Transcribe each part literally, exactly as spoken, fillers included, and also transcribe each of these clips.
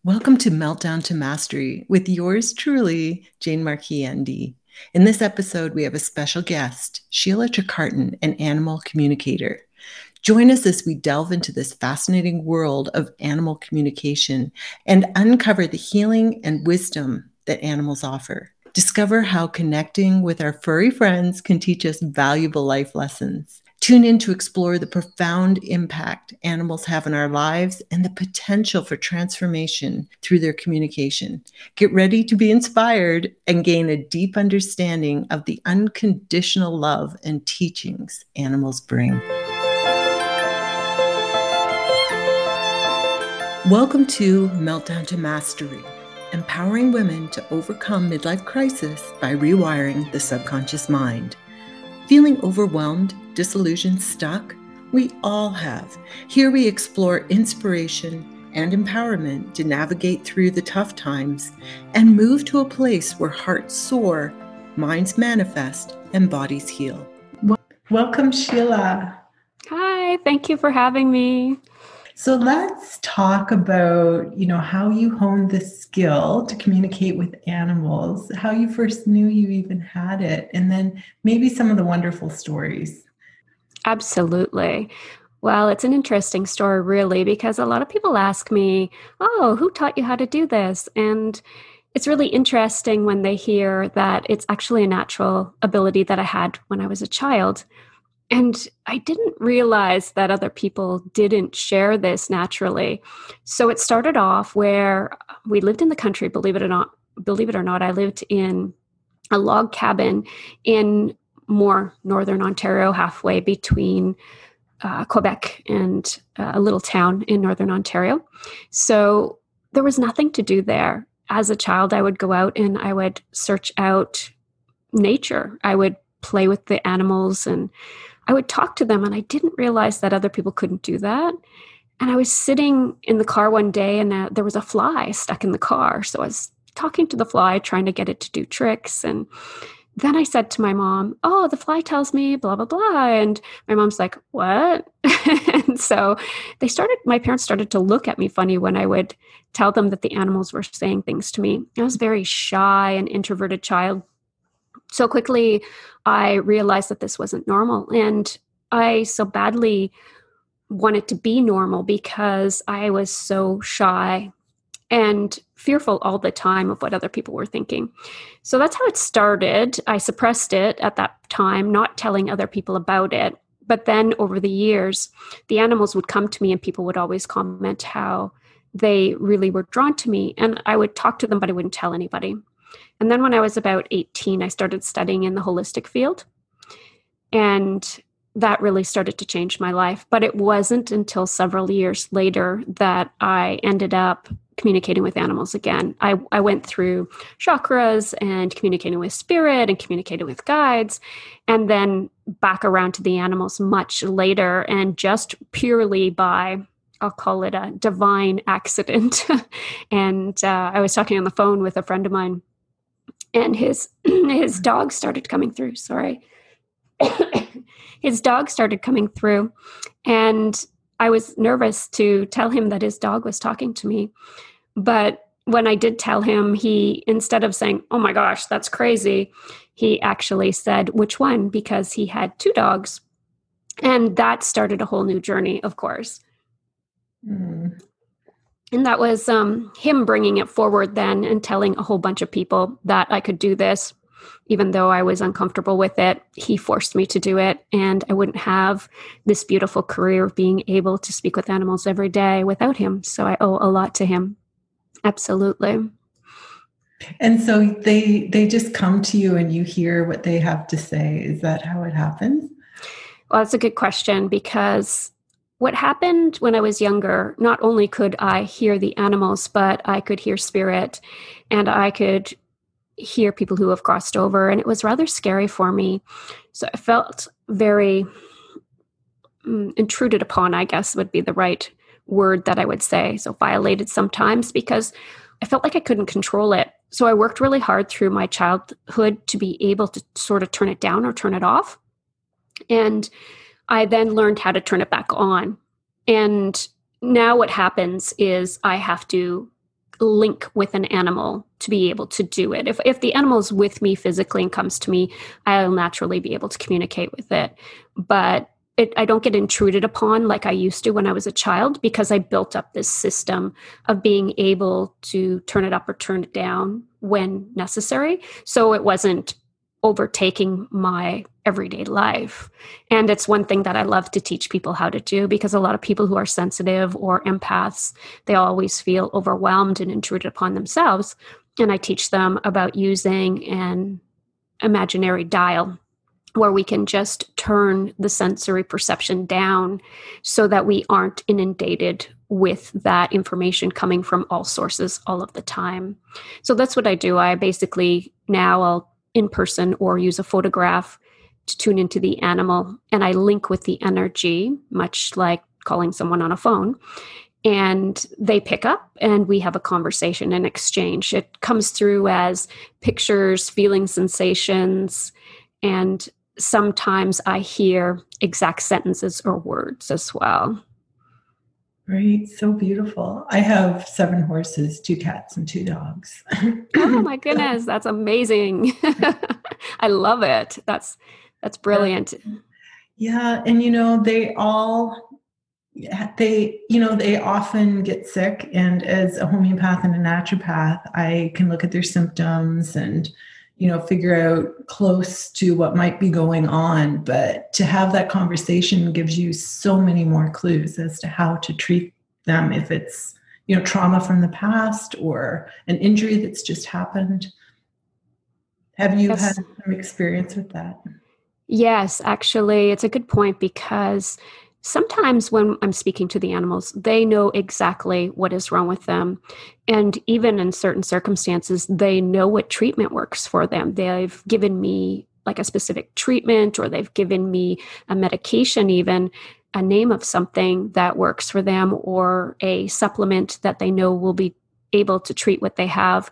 Welcome to Meltdown to Mastery with yours truly, Jane Marquis, N D. In this episode, we have a special guest, Sheila Trecartin, an animal communicator. Join us as we delve into this fascinating world of animal communication and uncover the healing and wisdom that animals offer. Discover how connecting with our furry friends can teach us valuable life lessons. Tune in to explore the profound impact animals have in our lives and the potential for transformation through their communication. Get ready to be inspired and gain a deep understanding of the unconditional love and teachings animals bring. Welcome to Meltdown to Mastery, empowering women to overcome midlife crisis by rewiring the subconscious mind. Feeling overwhelmed, disillusioned, stuck? We all have. Here we explore inspiration and empowerment to navigate through the tough times and move to a place where hearts soar, minds manifest, and bodies heal. Welcome, Sheila. Hi, thank you for having me. So let's talk about, you know, how you honed the skill to communicate with animals, how you first knew you even had it, and then maybe some of the wonderful stories. Absolutely. Well, it's an interesting story, really, because a lot of people ask me, oh, who taught you how to do this? And it's really interesting when they hear that it's actually a natural ability that I had when I was a child. And I didn't realize that other people didn't share this naturally. So it started off where we lived in the country, believe it or not. Believe it or not, I lived in a log cabin in more northern Ontario, halfway between uh, Quebec and uh, a little town in northern Ontario. So there was nothing to do there. As a child, I would go out and I would search out nature. I would play with the animals and I would talk to them, and I didn't realize that other people couldn't do that. And I was sitting in the car one day, and uh, there was a fly stuck in the car. So I was talking to the fly, trying to get it to do tricks. And then I said to my mom, oh, the fly tells me blah, blah, blah. And my mom's like, what? And so they started, my parents started to look at me funny when I would tell them that the animals were saying things to me. I was a very shy and introverted child. So quickly, I realized that this wasn't normal. And I so badly wanted to be normal because I was so shy and fearful all the time of what other people were thinking. So that's how it started. I suppressed it at that time, not telling other people about it. But then over the years, the animals would come to me and people would always comment how they really were drawn to me. And I would talk to them, but I wouldn't tell anybody. And then when I was about eighteen, I started studying in the holistic field. And that really started to change my life. But it wasn't until several years later that I ended up communicating with animals again. I, I went through chakras and communicating with spirit and communicating with guides, and then back around to the animals much later, and just purely by, I'll call it a divine accident. And uh, I was talking on the phone with a friend of mine, and his his dog started coming through. Sorry. His dog started coming through, and I was nervous to tell him that his dog was talking to me. But when I did tell him, he, instead of saying, oh my gosh, that's crazy, he actually said, which one? Because he had two dogs. And that started a whole new journey, of course. Mm. And that was um, him bringing it forward then and telling a whole bunch of people that I could do this. Even though I was uncomfortable with it, he forced me to do it. And I wouldn't have this beautiful career of being able to speak with animals every day without him. So I owe a lot to him. Absolutely. And so they they just come to you and you hear what they have to say. Is that how it happens? Well, that's a good question, because what happened when I was younger, not only could I hear the animals, but I could hear spirit, and I could hear people who have crossed over, and it was rather scary for me. So I felt very um, intruded upon, I guess would be the right word that I would say. So violated sometimes, because I felt like I couldn't control it. So I worked really hard through my childhood to be able to sort of turn it down or turn it off. And I then learned how to turn it back on. And now what happens is I have to link with an animal to be able to do it. If if the animal's with me physically and comes to me, I'll naturally be able to communicate with it. But it, I don't get intruded upon like I used to when I was a child, because I built up this system of being able to turn it up or turn it down when necessary. So it wasn't overtaking my everyday life. And it's one thing that I love to teach people how to do, because a lot of people who are sensitive or empaths, they always feel overwhelmed and intruded upon themselves. And I teach them about using an imaginary dial where we can just turn the sensory perception down so that we aren't inundated with that information coming from all sources all of the time. So that's what I do. I basically now I'll in person or use a photograph to tune into the animal, and I link with the energy, much like calling someone on a phone, and they pick up and we have a conversation and exchange. It comes through as pictures, feelings, sensations, and sometimes I hear exact sentences or words as well. Right. So beautiful. I have seven horses, two cats, and two dogs. Oh my goodness. That's amazing. I love it. That's, that's brilliant. Yeah. And, you know, they all, they, you know, they often get sick. And as a homeopath and a naturopath, I can look at their symptoms and, you know, figure out close to what might be going on. But to have that conversation gives you so many more clues as to how to treat them if it's, you know, trauma from the past or an injury that's just happened. Have you Yes. had some experience with that? Yes, actually, it's a good point, because sometimes when I'm speaking to the animals, they know exactly what is wrong with them. And even in certain circumstances, they know what treatment works for them. They've given me like a specific treatment, or they've given me a medication, even a name of something that works for them, or a supplement that they know will be able to treat what they have.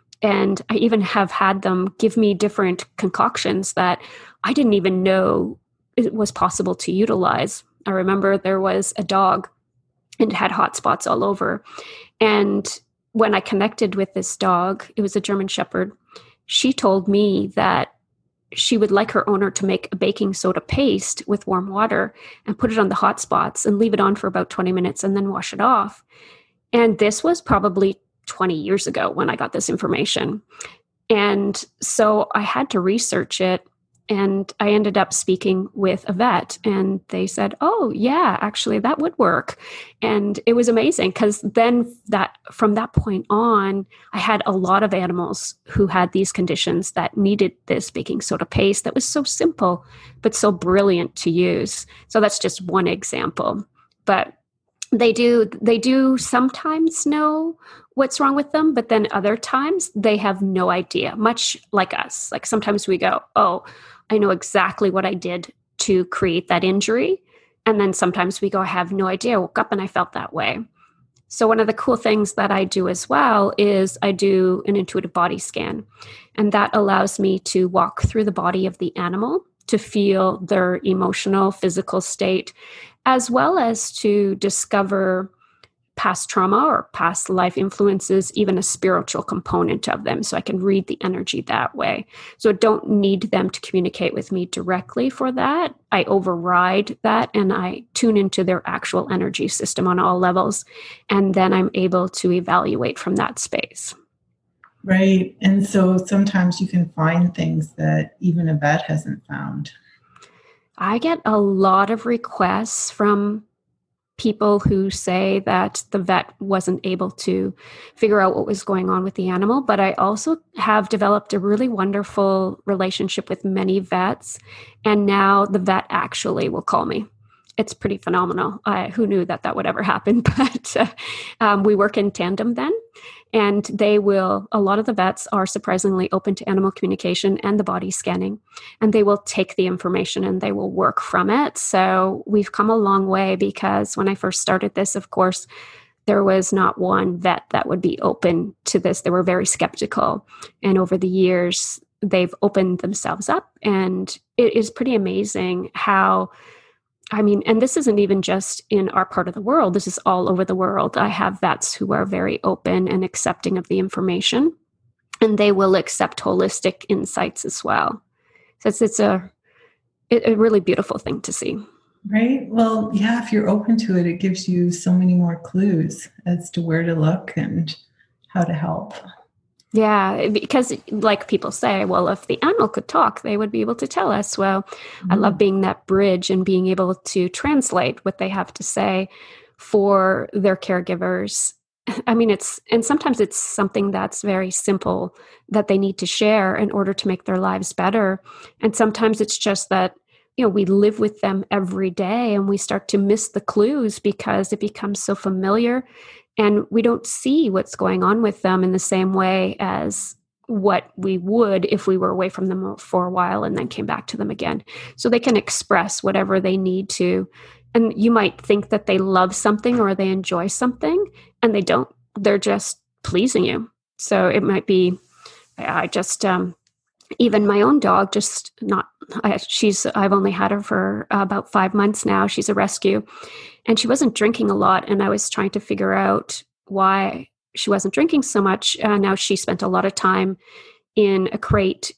And I even have had them give me different concoctions that I didn't even know it was possible to utilize. I remember there was a dog and it had hot spots all over. And when I connected with this dog, it was a German Shepherd, she told me that she would like her owner to make a baking soda paste with warm water and put it on the hot spots and leave it on for about twenty minutes and then wash it off. And this was probably twenty years ago when I got this information. And so I had to research it. And I ended up speaking with a vet, and they said, oh, yeah, actually, that would work. And it was amazing, because then that from that point on, I had a lot of animals who had these conditions that needed this baking soda paste that was so simple, but so brilliant to use. So that's just one example. But they do they do sometimes know what's wrong with them, but then other times they have no idea, much like us. Like sometimes we go, oh, I know exactly what I did to create that injury. And then sometimes we go, I have no idea. I woke up and I felt that way. So one of the cool things that I do as well is I do an intuitive body scan. And that allows me to walk through the body of the animal to feel their emotional, physical state, as well as to discover past trauma or past life influences, even a spiritual component of them. So I can read the energy that way. So I don't need them to communicate with me directly for that. I override that and I tune into their actual energy system on all levels. And then I'm able to evaluate from that space. Right. And so sometimes you can find things that even a vet hasn't found. I get a lot of requests from people who say that the vet wasn't able to figure out what was going on with the animal. But I also have developed a really wonderful relationship with many vets. And now the vet actually will call me. It's pretty phenomenal. Uh, who knew that that would ever happen? But uh, um, we work in tandem then. And they will, a lot of the vets are surprisingly open to animal communication and the body scanning. And they will take the information and they will work from it. So we've come a long way, because when I first started this, of course, there was not one vet that would be open to this. They were very skeptical. And over the years, they've opened themselves up. And it is pretty amazing how I mean, and this isn't even just in our part of the world. This is all over the world. I have vets who are very open and accepting of the information, and they will accept holistic insights as well. So it's, it's a, a really beautiful thing to see. Right. Well, yeah, if you're open to it, it gives you so many more clues as to where to look and how to help. Yeah, because like people say, well, if the animal could talk, they would be able to tell us. Well, mm-hmm. I love being that bridge and being able to translate what they have to say for their caregivers. I mean, it's, and sometimes it's something that's very simple that they need to share in order to make their lives better. And sometimes it's just that, you know, we live with them every day and we start to miss the clues because it becomes so familiar. And we don't see what's going on with them in the same way as what we would if we were away from them for a while and then came back to them again. So they can express whatever they need to. And you might think that they love something or they enjoy something, and they don't. They're just pleasing you. So it might be, I just, um, even my own dog, just not, I, she's, I've only had her for uh, about five months now. She's a rescue. And she wasn't drinking a lot. And I was trying to figure out why she wasn't drinking so much. Uh, now she spent a lot of time in a crate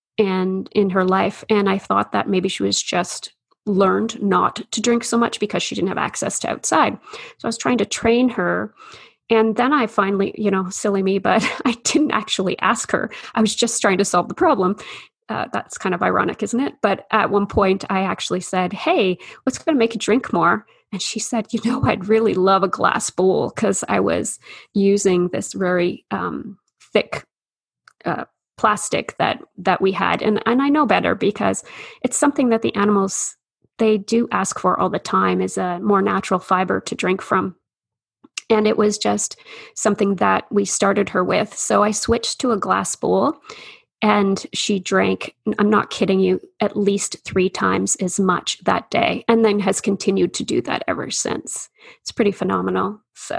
and in her life. And I thought that maybe she was just learned not to drink so much because she didn't have access to outside. So I was trying to train her. And then I finally, you know, silly me, but I didn't actually ask her. I was just trying to solve the problem. Uh, that's kind of ironic, isn't it? But at one point I actually said, hey, what's going to make you drink more? And she said, you know, I'd really love a glass bowl, because I was using this very um, thick uh, plastic that that we had. And, and I know better, because it's something that the animals, they do ask for all the time, is a more natural fiber to drink from. And it was just something that we started her with. So I switched to a glass bowl, and she drank, I'm not kidding you, at least three times as much that day, and then has continued to do that ever since. It's pretty phenomenal. So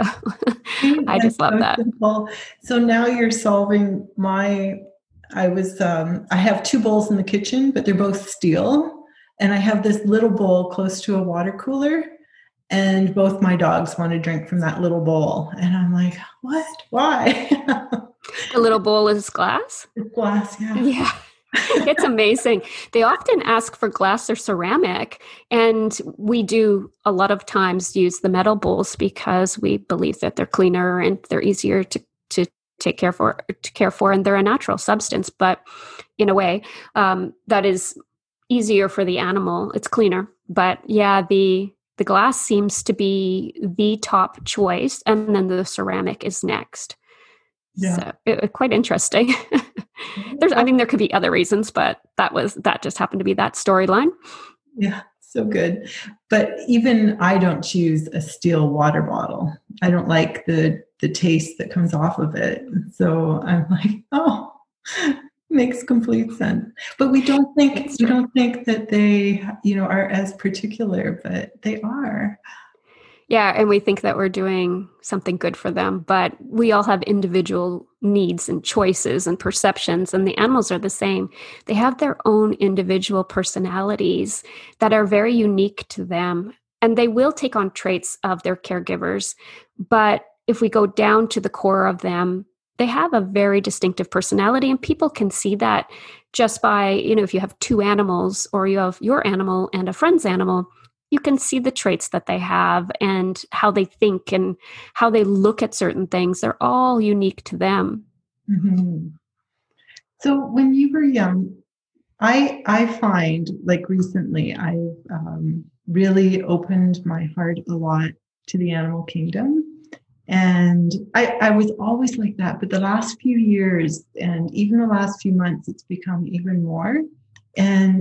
I just love so that. Simple. So now you're solving my, I was, um, I have two bowls in the kitchen, but they're both steel. And I have this little bowl close to a water cooler. And both my dogs want to drink from that little bowl. And I'm like, what? Why? The little bowl is glass? It's glass, yeah. Yeah. It's amazing. They often ask for glass or ceramic. And we do a lot of times use the metal bowls because we believe that they're cleaner and they're easier to, to take care for, to care for, and they're a natural substance. But in a way, um, that is easier for the animal. It's cleaner. But yeah, the The glass seems to be the top choice, and then the ceramic is next. Yeah. So it, quite interesting. There's, I mean, there could be other reasons, but that was, that just happened to be that storyline. Yeah, so good. But even I don't choose a steel water bottle. I don't like the the taste that comes off of it. So I'm like, oh, makes complete sense. But we don't think That's we right. don't think that they, you know, are as particular, but they are. Yeah, and we think that we're doing something good for them, but we all have individual needs and choices and perceptions, and the animals are the same. They have their own individual personalities that are very unique to them, and they will take on traits of their caregivers. But if we go down to the core of them, they have a very distinctive personality, and people can see that just by, you know, if you have two animals or you have your animal and a friend's animal, you can see the traits that they have and how they think and how they look at certain things. They're all unique to them. Mm-hmm. So when you were young, I I find like recently I've um, really opened my heart a lot to the animal kingdom. And I, I was always like that, but the last few years and even the last few months, it's become even more. And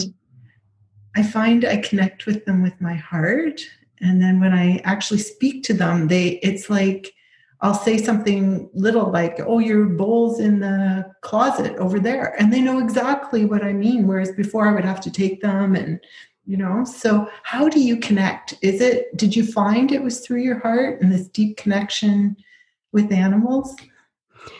I find I connect with them with my heart. And then when I actually speak to them, they it's like I'll say something little like, oh, your bowl's in the closet over there. And they know exactly what I mean. Whereas before I would have to take them and, you know, so how do you connect? Is it, did you find it was through your heart and this deep connection with animals?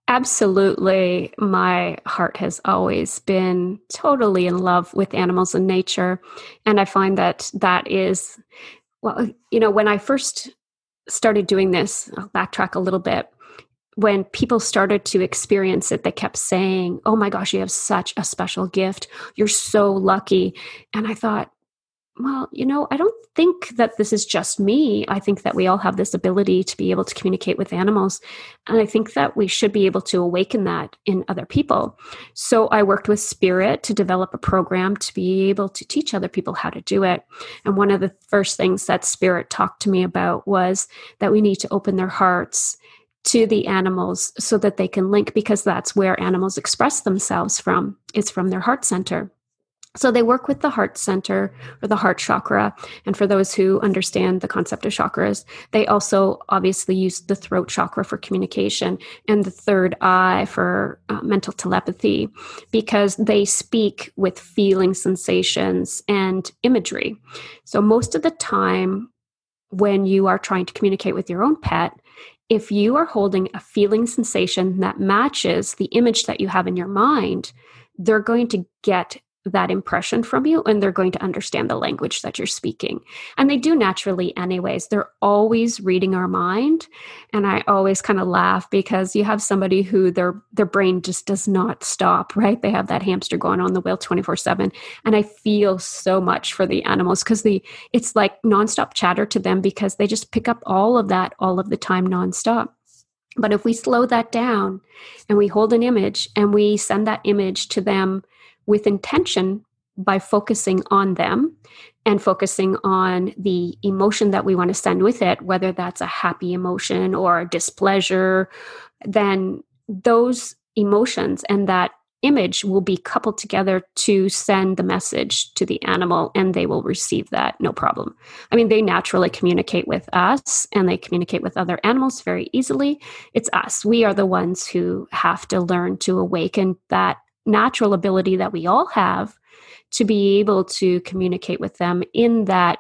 Absolutely. My heart has always been totally in love with animals and nature. And I find that that is, well, you know, when I first started doing this, I'll backtrack a little bit. When people started to experience it, they kept saying, "Oh my gosh, you have such a special gift. You're so lucky." And I thought, well, you know, I don't think that this is just me. I think that we all have this ability to be able to communicate with animals. And I think that we should be able to awaken that in other people. So I worked with Spirit to develop a program to be able to teach other people how to do it. And one of the first things that Spirit talked to me about was that we need to open their hearts to the animals so that they can link, because that's where animals express themselves from. It's from their heart center. So they work with the heart center or the heart chakra. And for those who understand the concept of chakras, they also obviously use the throat chakra for communication and the third eye for uh, mental telepathy, because they speak with feeling, sensations, and imagery. So most of the time when you are trying to communicate with your own pet, if you are holding a feeling sensation that matches the image that you have in your mind, they're going to get that impression from you, and they're going to understand the language that you're speaking. And they do naturally anyways. They're always reading our mind. And I always kind of laugh because you have somebody who their their brain just does not stop, right? They have that hamster going on the wheel twenty-four seven. And I feel so much for the animals because the it's like nonstop chatter to them because they just pick up all of that all of the time nonstop. But if we slow that down and we hold an image and we send that image to them with intention by focusing on them and focusing on the emotion that we want to send with it, whether that's a happy emotion or a displeasure, then those emotions and that image will be coupled together to send the message to the animal, and they will receive that no problem. I mean, they naturally communicate with us and they communicate with other animals very easily. It's us. We are the ones who have to learn to awaken that natural ability that we all have to be able to communicate with them in that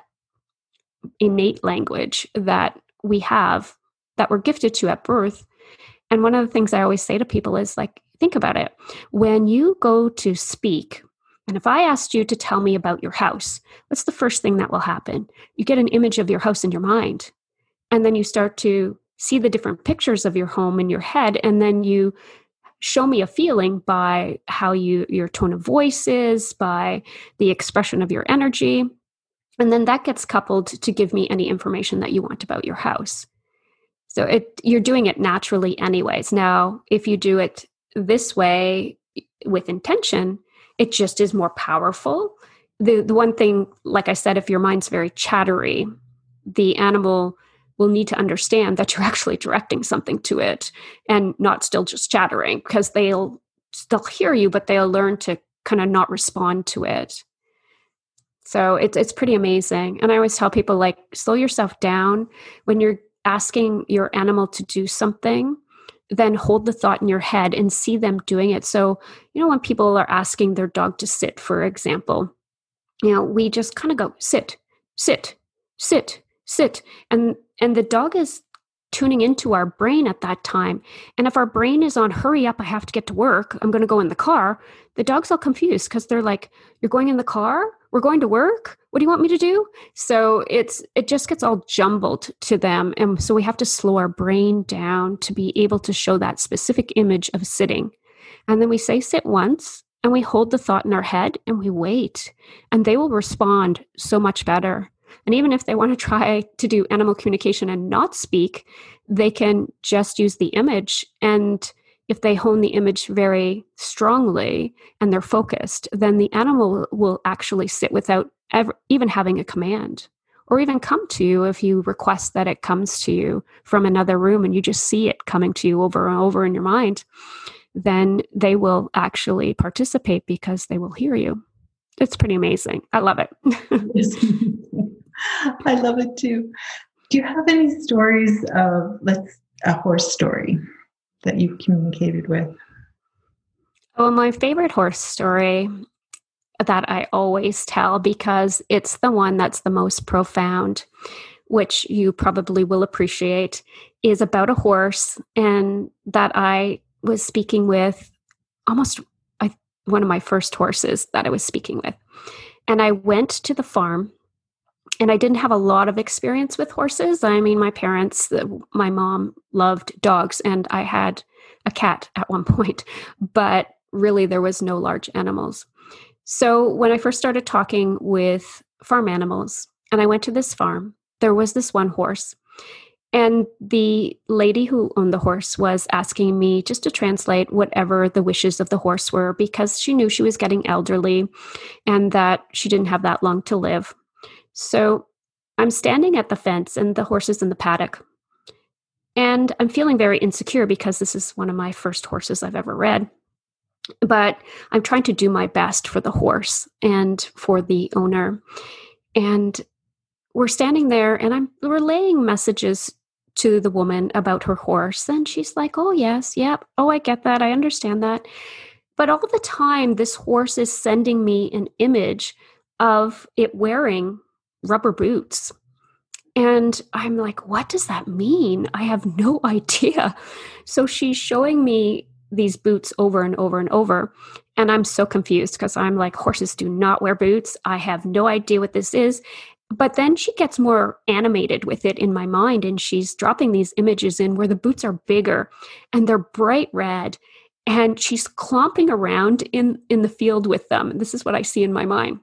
innate language that we have, that we're gifted to at birth. And one of the things I always say to people is like, think about it. When you go to speak, and if I asked you to tell me about your house, what's the first thing that will happen? You get an image of your house in your mind. And then you start to see the different pictures of your home in your head. And then you show me a feeling by how you your tone of voice is, by the expression of your energy. And then that gets coupled to give me any information that you want about your house. So it you're doing it naturally anyways. Now, if you do it this way with intention, it just is more powerful. The the one thing, like I said, if your mind's very chattery, the animal will need to understand that you're actually directing something to it and not still just chattering, because they'll still hear you, but they'll learn to kind of not respond to it. So it's it's pretty amazing. And I always tell people, like, slow yourself down. When you're asking your animal to do something, then hold the thought in your head and see them doing it. So, you know, when people are asking their dog to sit, for example, you know, we just kind of go, sit, sit, sit, sit. And and the dog is tuning into our brain at that time. And if our brain is on, hurry up, I have to get to work, I'm going to go in the car, the dog's all confused because they're like, you're going in the car? We're going to work? What do you want me to do? So it's it just gets all jumbled to them. And so we have to slow our brain down to be able to show that specific image of sitting. And then we say sit once, and we hold the thought in our head and we wait. And they will respond so much better. And even if they want to try to do animal communication and not speak, they can just use the image. And if they hone the image very strongly and they're focused, then the animal will actually sit without ever, even having a command, or even come to you if you request that it comes to you from another room and you just see it coming to you over and over in your mind. Then they will actually participate because they will hear you. It's pretty amazing. I love it. I love it too. Do you have any stories of, let's, a horse story that you've communicated with? Well, my favorite horse story that I always tell, because it's the one that's the most profound, which you probably will appreciate, is about a horse, and that I was speaking with almost I, one of my first horses that I was speaking with. And I went to the farm, and I didn't have a lot of experience with horses. I mean, my parents, my mom loved dogs, and I had a cat at one point, but really there was no large animals. So when I first started talking with farm animals and I went to this farm, there was this one horse. And the lady who owned the horse was asking me just to translate whatever the wishes of the horse were, because she knew she was getting elderly and that she didn't have that long to live. So I'm standing at the fence and the horse is in the paddock. And I'm feeling very insecure because this is one of my first horses I've ever red. But I'm trying to do my best for the horse and for the owner. And we're standing there and I'm relaying messages to the woman about her horse. And she's like, oh, yes, yep. Oh, I get that. I understand that. But all the time, this horse is sending me an image of it wearing rubber boots. And I'm like, what does that mean? I have no idea. So she's showing me these boots over and over and over. And I'm so confused because I'm like, horses do not wear boots. I have no idea what this is. But then she gets more animated with it in my mind, and she's dropping these images in where the boots are bigger and they're bright red, and she's clomping around in, in the field with them. This is what I see in my mind.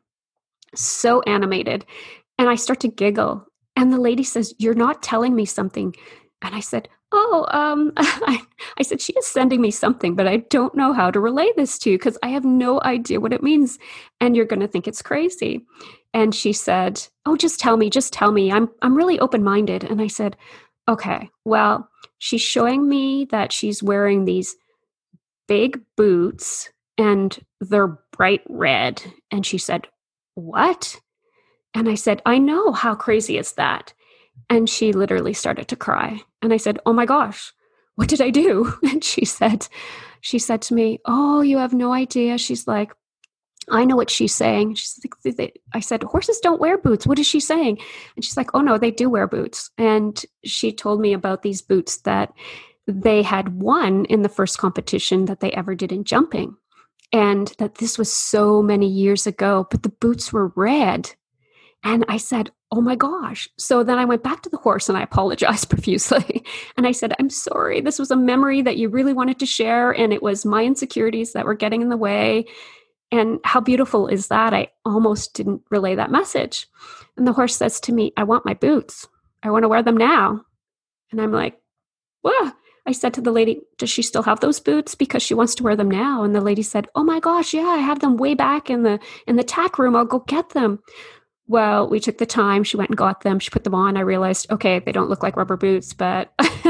So animated. And I start to giggle. And the lady says, you're not telling me something. And I said, oh, um, I, I said, she is sending me something, but I don't know how to relay this to you because I have no idea what it means. And you're going to think it's crazy. And she said, oh, just tell me, just tell me. I'm, I'm really open-minded. And I said, okay, well, she's showing me that she's wearing these big boots and they're bright red. And she said, what? And I said, I know. How crazy is that? And she literally started to cry. And I said, oh my gosh, what did I do? And she said, she said to me, oh, you have no idea. She's like, I know what she's saying. She's like, I said, horses don't wear boots. What is she saying? And she's like, oh no, they do wear boots. And she told me about these boots that they had won in the first competition that they ever did in jumping. And that this was so many years ago, but the boots were red. And I said, oh my gosh. So then I went back to the horse and I apologized profusely. And I said, I'm sorry. This was a memory that you really wanted to share. And it was my insecurities that were getting in the way. And how beautiful is that? I almost didn't relay that message. And the horse says to me, I want my boots. I want to wear them now. And I'm like, well, I said to the lady, does she still have those boots? Because she wants to wear them now. And the lady said, oh my gosh, yeah, I have them way back in the in the tack room. I'll go get them. Well, we took the time. She went and got them. She put them on. I realized, okay, they don't look like rubber boots, but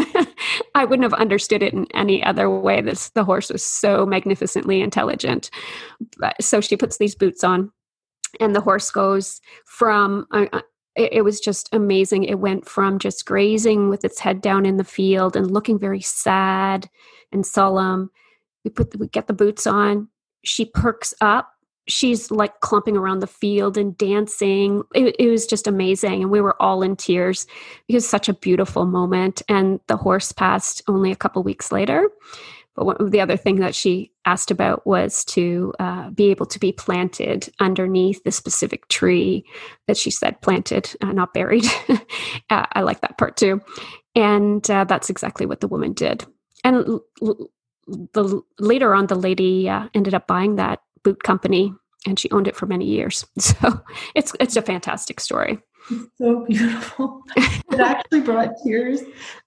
I wouldn't have understood it in any other way. This the horse was so magnificently intelligent. But, so she puts these boots on, and the horse goes from, uh, it, it was just amazing. It went from just grazing with its head down in the field and looking very sad and solemn. We put the, we get the boots on. She perks up. She's like clumping around the field and dancing. It, it was just amazing. And we were all in tears because it's such a beautiful moment. And the horse passed only a couple weeks later. But one, the other thing that she asked about was to uh, be able to be planted underneath the specific tree that she said planted, uh, not buried. uh, I like that part too. And uh, that's exactly what the woman did. And l- l- the later on, the lady uh, ended up buying that boot company, and she owned it for many years. So it's it's a fantastic story. It's so beautiful. It actually brought tears.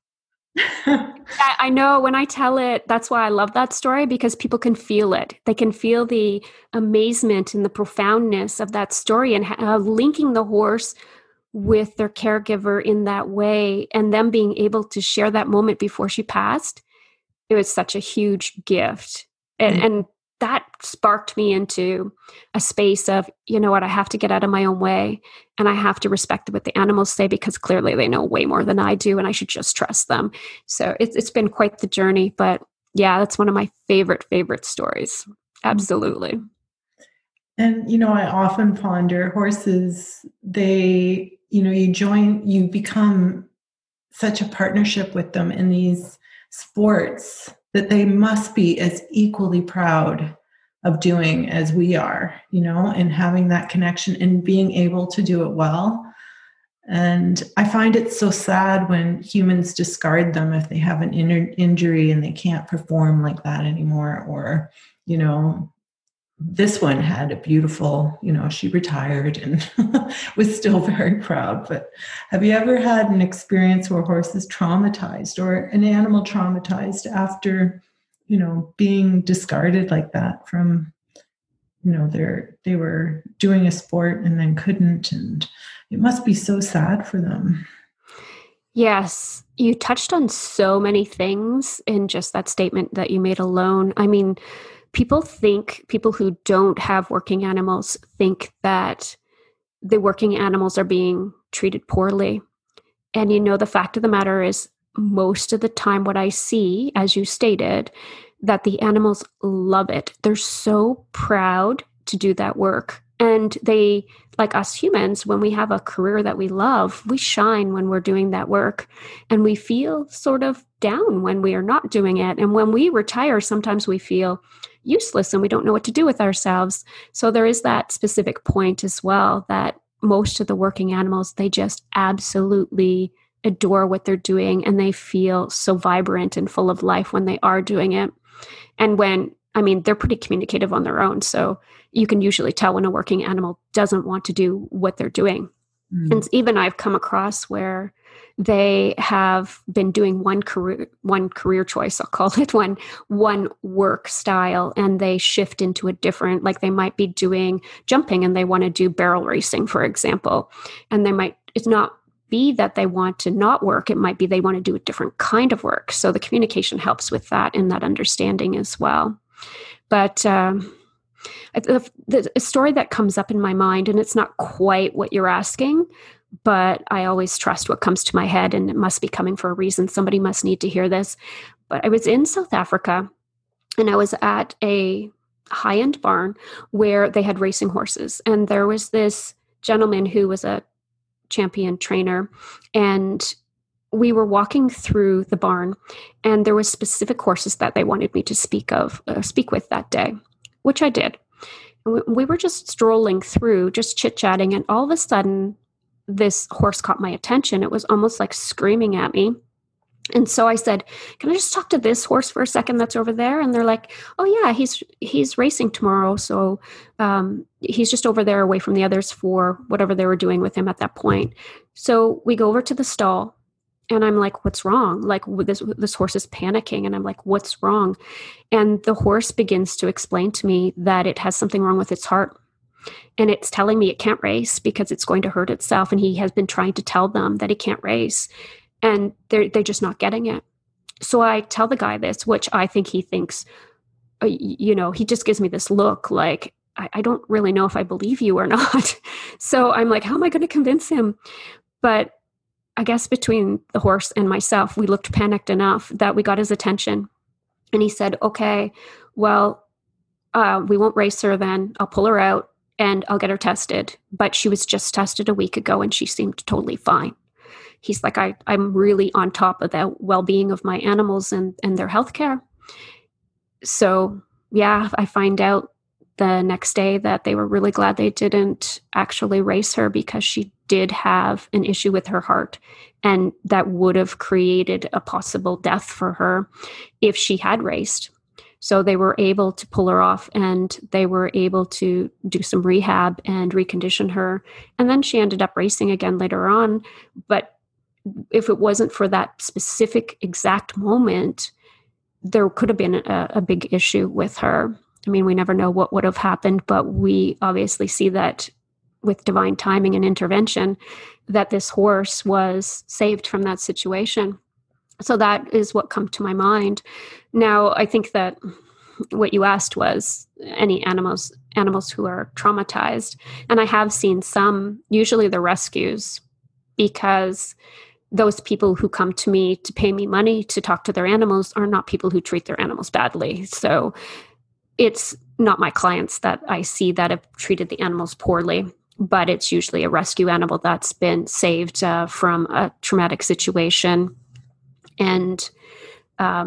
I, I know when I tell it, that's why I love that story, because people can feel it. They can feel the amazement and the profoundness of that story, and uh, linking the horse with their caregiver in that way, and them being able to share that moment before she passed. It was such a huge gift. And, mm-hmm. and that sparked me into a space of, you know what, I have to get out of my own way, and I have to respect what the animals say, because clearly they know way more than I do, and I should just trust them. So it's it's been quite the journey, but yeah, that's one of my favorite, favorite stories. Absolutely. And, you know, I often ponder horses, they, you know, you join, you become such a partnership with them in these sports that they must be as equally proud of doing as we are, you know, and having that connection and being able to do it well. And I find it so sad when humans discard them if they have an in- injury and they can't perform like that anymore. Or, you know, this one had a beautiful, you know, she retired and was still very proud. But have you ever had an experience where a horse is traumatized or an animal traumatized after, you know, being discarded like that from, you know, they're, they were doing a sport and then couldn't, and it must be so sad for them. Yes, you touched on so many things in just that statement that you made alone. I mean, people think, people who don't have working animals think that the working animals are being treated poorly. And, you know, the fact of the matter is, most of the time what I see, as you stated, that the animals love it. They're so proud to do that work. And they, like us humans, when we have a career that we love, we shine when we're doing that work. And we feel sort of down when we are not doing it. And when we retire, sometimes we feel useless and we don't know what to do with ourselves. So there is that specific point as well, that most of the working animals, they just absolutely adore what they're doing, and they feel so vibrant and full of life when they are doing it. And when, I mean, they're pretty communicative on their own. So you can usually tell when a working animal doesn't want to do what they're doing. Mm. And even I've come across where they have been doing one career, one career choice, I'll call it one, one work style, and they shift into a different, like they might be doing jumping and they want to do barrel racing, for example. And they might, it's not be that they want to not work. It might be they want to do a different kind of work. So the communication helps with that and that understanding as well. But um, the, the story that comes up in my mind, and it's not quite what you're asking, but I always trust what comes to my head, and it must be coming for a reason. Somebody must need to hear this. But I was in South Africa, and I was at a high-end barn where they had racing horses. And there was this gentleman who was a champion trainer, and we were walking through the barn, and there was specific horses that they wanted me to speak of, uh, speak with that day, which I did. And we, we were just strolling through, just chit-chatting, and all of a sudden, this horse caught my attention. It was almost like screaming at me. And so I said, can I just talk to this horse for a second that's over there? And they're like, oh yeah, he's he's racing tomorrow. So um, he's just over there away from the others for whatever they were doing with him at that point. So we go over to the stall, and I'm like, what's wrong? Like this, this horse is panicking. And I'm like, what's wrong? And the horse begins to explain to me that it has something wrong with its heart. And it's telling me it can't race because it's going to hurt itself. And he has been trying to tell them that he can't race. And they're, they're just not getting it. So I tell the guy this, which I think he thinks, uh, you know, he just gives me this look like, I, I don't really know if I believe you or not. So I'm like, how am I going to convince him? But I guess between the horse and myself, we looked panicked enough that we got his attention. And he said, okay, well, uh, we won't race her then. I'll pull her out and I'll get her tested. But she was just tested a week ago and she seemed totally fine. He's like, I, I'm really on top of the well-being of my animals and, and their healthcare. So yeah, I find out the next day that they were really glad they didn't actually race her because she did have an issue with her heart, and that would have created a possible death for her if she had raced. So they were able to pull her off, and they were able to do some rehab and recondition her. And then she ended up racing again later on. But if it wasn't for that specific exact moment, there could have been a, a big issue with her. I mean, we never know what would have happened, but we obviously see that with divine timing and intervention, that this horse was saved from that situation. So that is what comes to my mind. Now, I think that what you asked was any animals, animals who are traumatized. And I have seen some, usually the rescues, because those people who come to me to pay me money to talk to their animals are not people who treat their animals badly. So it's not my clients that I see that have treated the animals poorly, but it's usually a rescue animal that's been saved uh, from a traumatic situation. And um,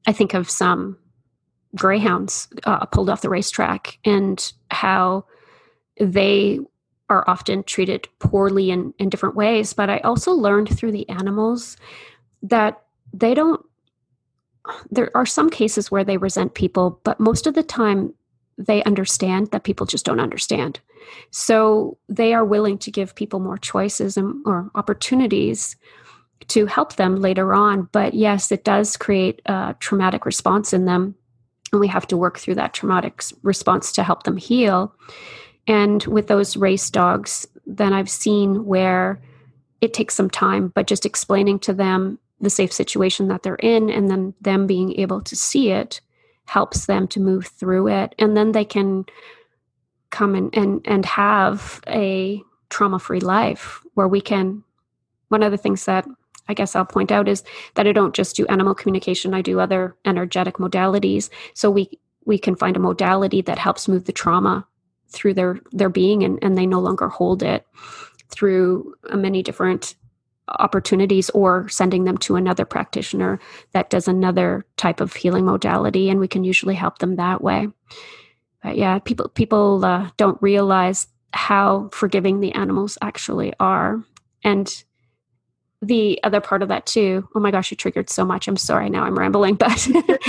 I think of some greyhounds uh, pulled off the racetrack and how they are often treated poorly in, in different ways. But I also learned through the animals that they don't, there are some cases where they resent people, but most of the time they understand that people just don't understand. So they are willing to give people more choices and or opportunities to help them later on. But yes, it does create a traumatic response in them. And we have to work through that traumatic response to help them heal. And with those race dogs, then I've seen where it takes some time, but just explaining to them the safe situation that they're in and then them being able to see it helps them to move through it. And then they can come in and, and have a trauma-free life where we can, one of the things that I guess I'll point out is that I don't just do animal communication, I do other energetic modalities. So we we can find a modality that helps move the trauma through their, their being and, and they no longer hold it through uh, many different opportunities or sending them to another practitioner that does another type of healing modality. And we can usually help them that way. But yeah, people, people uh, don't realize how forgiving the animals actually are. And the other part of that too, oh my gosh, you triggered so much. I'm sorry, now I'm rambling, but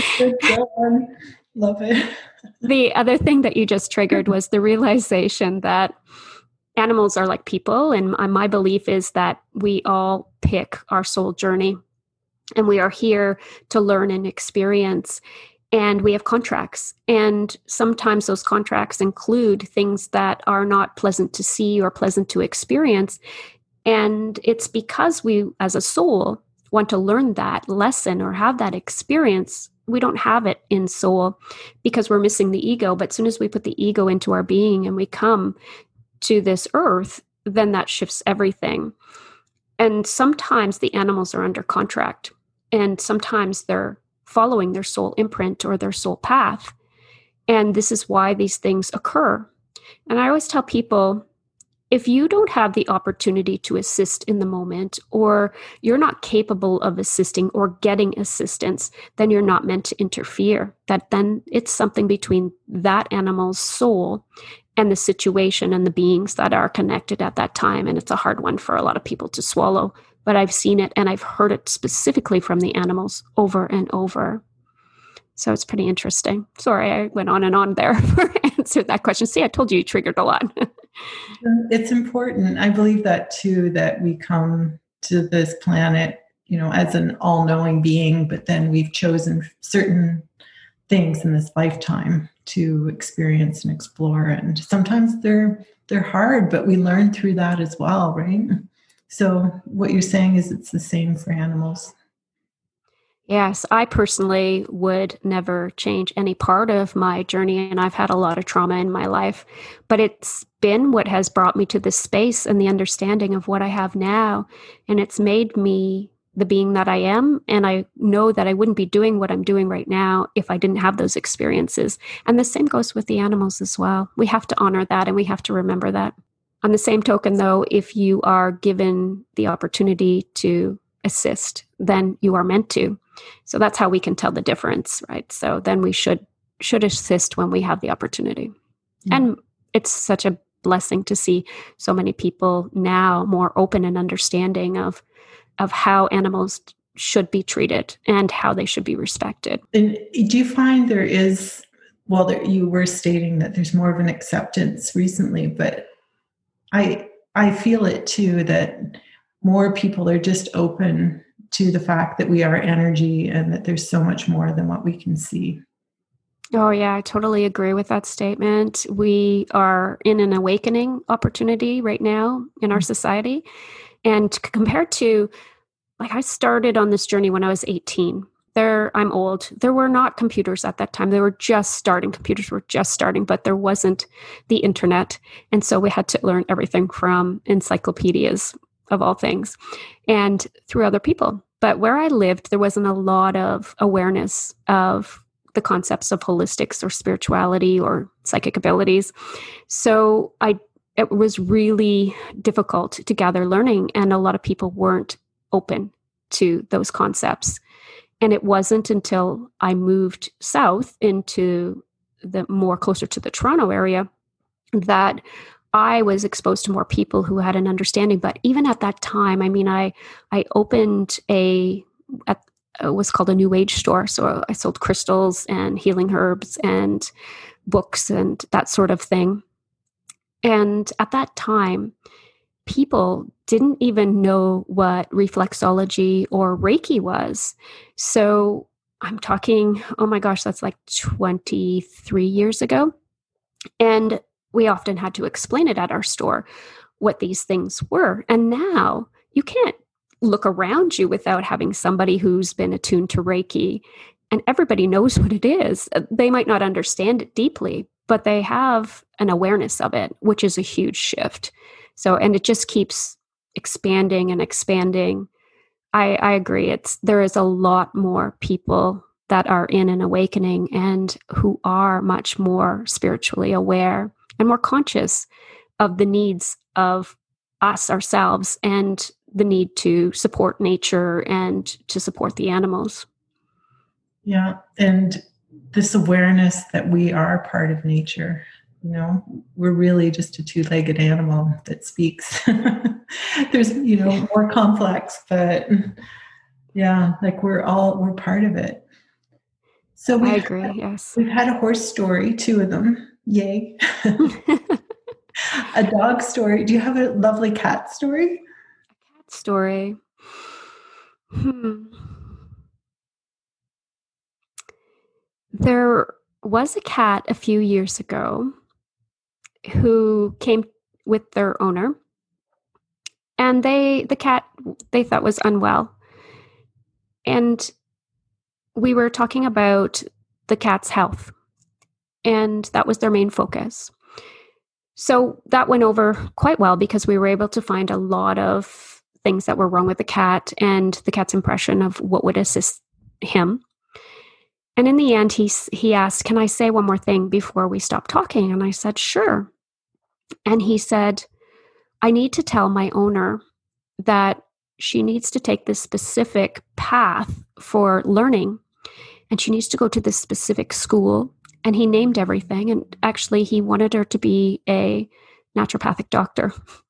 love it. The other thing that you just triggered was the realization that animals are like people. And my belief is that we all pick our soul journey and we are here to learn and experience. And we have contracts. And sometimes those contracts include things that are not pleasant to see or pleasant to experience. And it's because we, as a soul, want to learn that lesson or have that experience. We don't have it in soul because we're missing the ego. But as soon as we put the ego into our being and we come to this earth, then that shifts everything. And sometimes the animals are under contract, and sometimes they're following their soul imprint or their soul path. And this is why these things occur. And I always tell people, if you don't have the opportunity to assist in the moment, or you're not capable of assisting or getting assistance, then you're not meant to interfere. That then it's something between that animal's soul and the situation and the beings that are connected at that time. And it's a hard one for a lot of people to swallow, but I've seen it and I've heard it specifically from the animals over and over. So it's pretty interesting. Sorry, I went on and on there for answered that question. See, I told you you triggered a lot. It's important. I believe that too, that we come to this planet, you know, as an all-knowing being, but then we've chosen certain things in this lifetime to experience and explore. And sometimes they're they're hard, but we learn through that as well, right? So what you're saying is it's the same for animals. Yes, I personally would never change any part of my journey, and I've had a lot of trauma in my life, but it's been what has brought me to this space and the understanding of what I have now, and it's made me the being that I am, and I know that I wouldn't be doing what I'm doing right now if I didn't have those experiences. And the same goes with the animals as well. We have to honor that, and we have to remember that. On the same token, though, if you are given the opportunity to assist, then you are meant to. So that's how we can tell the difference, right? So then we should should assist when we have the opportunity. Mm-hmm. And it's such a blessing to see so many people now more open and understanding of of how animals should be treated and how they should be respected. And do you find there is, well, there, you were stating that there's more of an acceptance recently, but I I feel it too, that more people are just open to the fact that we are energy and that there's so much more than what we can see. Oh, yeah, I totally agree with that statement. We are in an awakening opportunity right now in our society. And compared to, like, I started on this journey when I was eighteen. There, I'm old. There were not computers at that time. They were just starting. Computers were just starting, but there wasn't the internet. And so we had to learn everything from encyclopedias of all things and through other people. But where I lived, there wasn't a lot of awareness of the concepts of holistics or spirituality or psychic abilities. So I it was really difficult to gather learning, and a lot of people weren't open to those concepts. And it wasn't until I moved south into the more closer to the Toronto area that I was exposed to more people who had an understanding. But even at that time, I mean, I I opened a, a it was called a New Age store. So I sold crystals and healing herbs and books and that sort of thing. And at that time, people didn't even know what reflexology or Reiki was. So I'm talking, oh my gosh, that's like twenty-three years ago. And we often had to explain it at our store, what these things were. And now you can't look around you without having somebody who's been attuned to Reiki, and everybody knows what it is. They might not understand it deeply, but they have an awareness of it, which is a huge shift. So, and it just keeps expanding and expanding. I, I agree. It's, there is a lot more people that are in an awakening and who are much more spiritually aware and more conscious of the needs of us ourselves and the need to support nature and to support the animals. Yeah. And this awareness that we are part of nature, you know, we're really just a two-legged animal that speaks. There's, you know, more complex, but yeah, like we're all, we're part of it. So we I agree. had, yes. We've had a horse story, two of them. Yay. A dog story. Do you have a lovely cat story? A cat story. Hmm. There was a cat a few years ago who came with their owner, and they, the cat, they thought was unwell. And we were talking about the cat's health, and that was their main focus. So that went over quite well because we were able to find a lot of things that were wrong with the cat and the cat's impression of what would assist him. And in the end, he, he asked, "Can I say one more thing before we stop talking?" And I said, "Sure." And he said, "I need to tell my owner that she needs to take this specific path for learning, and she needs to go to this specific school." And he named everything. And actually, he wanted her to be a naturopathic doctor.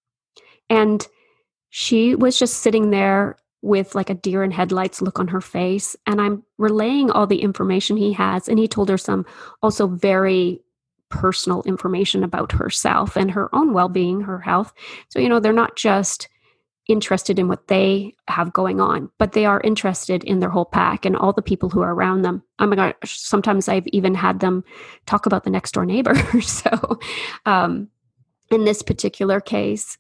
And she was just sitting there with like a deer in headlights look on her face. And I'm relaying all the information he has. And he told her some also very personal information about herself and her own well-being, her health. So, you know, they're not just interested in what they have going on, but they are interested in their whole pack and all the people who are around them. Oh my gosh, sometimes I've even had them talk about the next door neighbor. So um, in this particular case,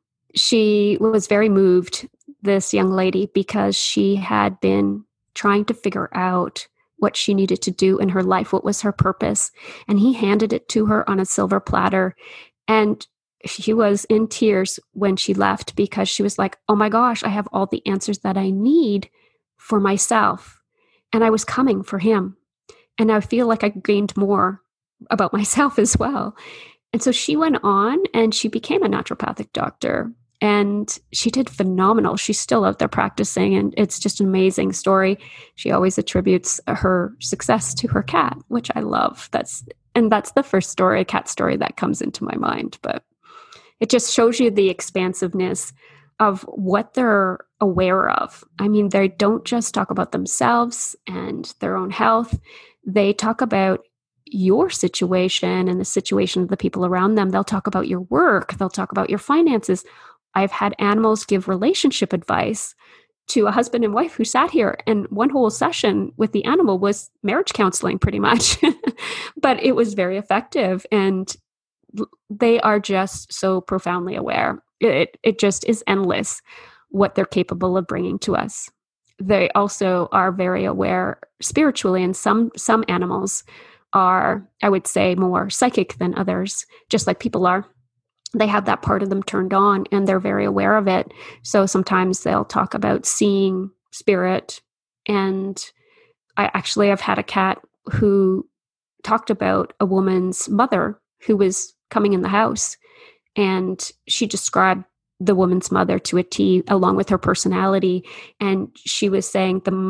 she was very moved, this young lady, because she had been trying to figure out what she needed to do in her life, what was her purpose. And he handed it to her on a silver platter. And she was in tears when she left because she was like, "Oh my gosh, I have all the answers that I need for myself. And I was coming for him. And I feel like I gained more about myself as well." And so she went on and she became a naturopathic doctor. And she did phenomenal. She's still out there practicing, and it's just an amazing story. She always attributes her success to her cat, which I love. That's and that's the first story, cat story, that comes into my mind. But it just shows you the expansiveness of what they're aware of. I mean, they don't just talk about themselves and their own health. They talk about your situation and the situation of the people around them. They'll talk about your work. They'll talk about your finances. I've had animals give relationship advice to a husband and wife who sat here, and one whole session with the animal was marriage counseling pretty much. But it was very effective, and they are just so profoundly aware. It, it just is endless what they're capable of bringing to us. They also are very aware spiritually, and some some animals are, I would say, more psychic than others, just like people are. They have that part of them turned on and they're very aware of it. So sometimes they'll talk about seeing spirit. And I actually have had a cat who talked about a woman's mother who was coming in the house. And she described the woman's mother to a T, along with her personality. And she was saying the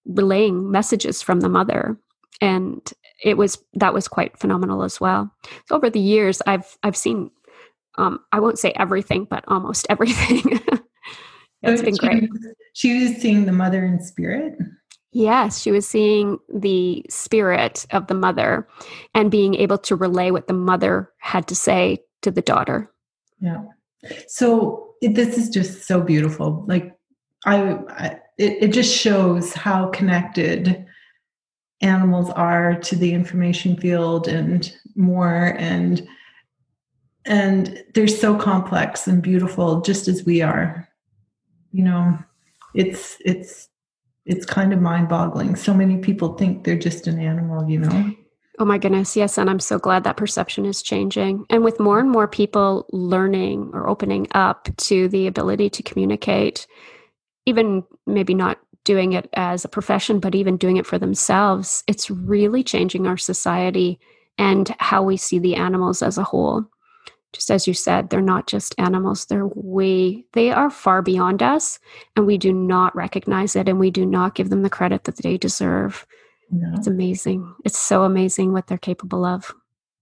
relaying messages from the mother. And it was, that was quite phenomenal as well. So over the years, I've, I've seen, um, I won't say everything, but almost everything. It's So been she, great. She was seeing the mother in spirit? Yes, she was seeing the spirit of the mother and being able to relay what the mother had to say to the daughter. Yeah. So it, this is just so beautiful. Like I, I it, it just shows how connected animals are to the information field and more, and and they're so complex and beautiful, just as we are. You know, it's it's it's kind of mind-boggling. So many people think they're just an animal, you know. Oh my goodness, yes, and I'm so glad that perception is changing. And with more and more people learning or opening up to the ability to communicate, even maybe not doing it as a profession, but even doing it for themselves, it's really changing our society and how we see the animals as a whole. Just as you said, they're not just animals. They're way, they are far beyond us, and we do not recognize it, and we do not give them the credit that they deserve. No. It's amazing. It's so amazing what they're capable of.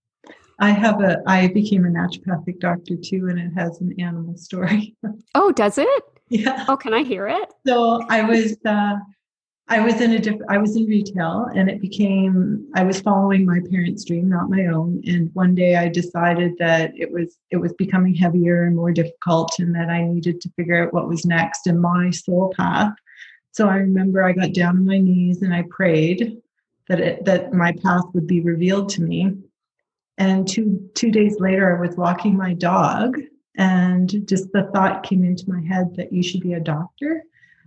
I have a, I became a naturopathic doctor too, and it has an animal story. Oh, does it? Yeah. Oh, can I hear it? So I was, uh, I was in a different, I was in retail, and it became, I was following my parents' dream, not my own. And one day I decided that it was, it was becoming heavier and more difficult, and that I needed to figure out what was next in my soul path. So I remember I got down on my knees and I prayed that it, that my path would be revealed to me. And two, two days later, I was walking my dog, and just the thought came into my head that you should be a doctor.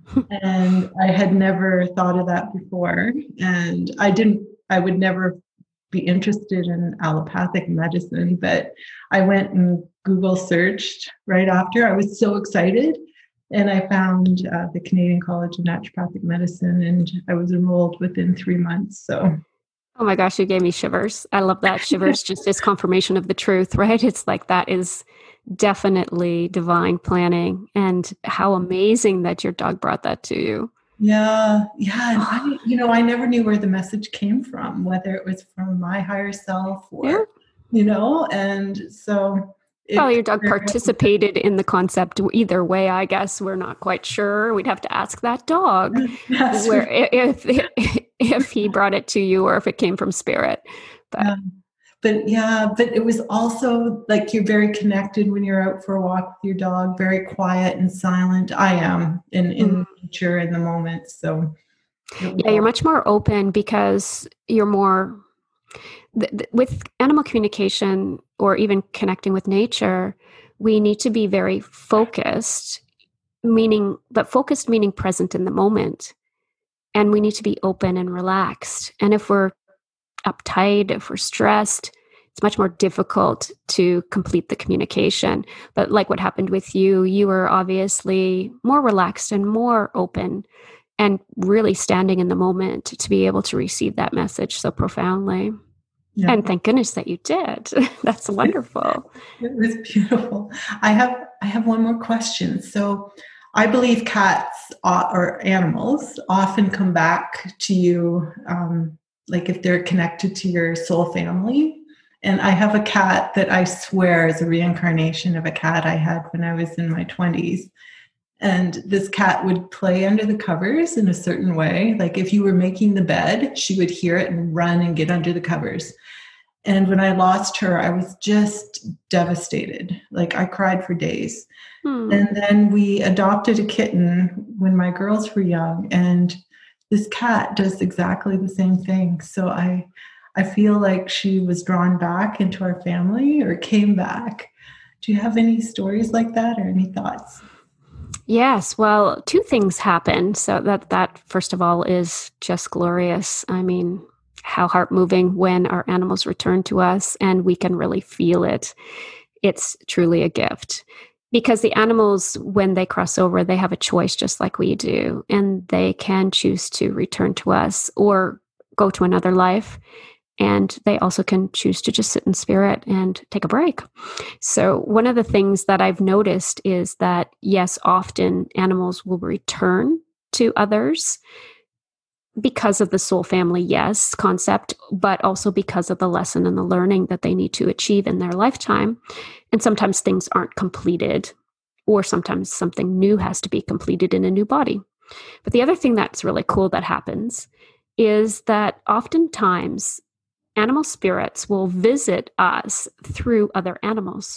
And I had never thought of that before. And I didn't, I would never be interested in allopathic medicine, but I went and Google searched right after. I was so excited. And I found uh, the Canadian College of Naturopathic Medicine, and I was enrolled within three months. So, oh my gosh, you gave me shivers. I love that. Shivers just is confirmation of the truth, right? It's like that is definitely divine planning, and how amazing that your dog brought that to you. Yeah, yeah. And I, you know, I never knew where the message came from, whether it was from my higher self or, yeah. you know, and so. Well, your dog participated in the concept either way, I guess. We're not quite sure. We'd have to ask that dog yes, where if, if if he brought it to you or if it came from spirit. But yeah. but yeah, but it was also like you're very connected when you're out for a walk with your dog, very quiet and silent. I am in, in mm. nature in the moment. So yeah, you're much more open because you're more th- th- with animal communication or even connecting with nature, we need to be very focused, meaning, but focused meaning present in the moment. And we need to be open and relaxed. And if we're uptight, if we're stressed, it's much more difficult to complete the communication. But like what happened with you, you were obviously more relaxed and more open and really standing in the moment to be able to receive that message so profoundly. Yeah. And thank goodness that you did. That's wonderful. It was beautiful. I have I have one more question. So I believe cats uh, or animals often come back to you, um, like if they're connected to your soul family. And I have a cat that I swear is a reincarnation of a cat I had when I was in my twenties. And this cat would play under the covers in a certain way. Like if you were making the bed, she would hear it and run and get under the covers. And when I lost her, I was just devastated. Like I cried for days. Hmm. And then we adopted a kitten when my girls were young. And this cat does exactly the same thing. So I, I feel like she was drawn back into our family or came back. Do you have any stories like that or any thoughts? Yes. Well, two things happen. So that, that first of all is just glorious. I mean, how heart-moving when our animals return to us and we can really feel it. It's truly a gift because the animals, when they cross over, they have a choice just like we do, and they can choose to return to us or go to another life. And they also can choose to just sit in spirit and take a break. So one of the things that I've noticed is that, yes, often animals will return to others because of the soul family, yes, concept, but also because of the lesson and the learning that they need to achieve in their lifetime. And sometimes things aren't completed, or sometimes something new has to be completed in a new body. But the other thing that's really cool that happens is that oftentimes animal spirits will visit us through other animals.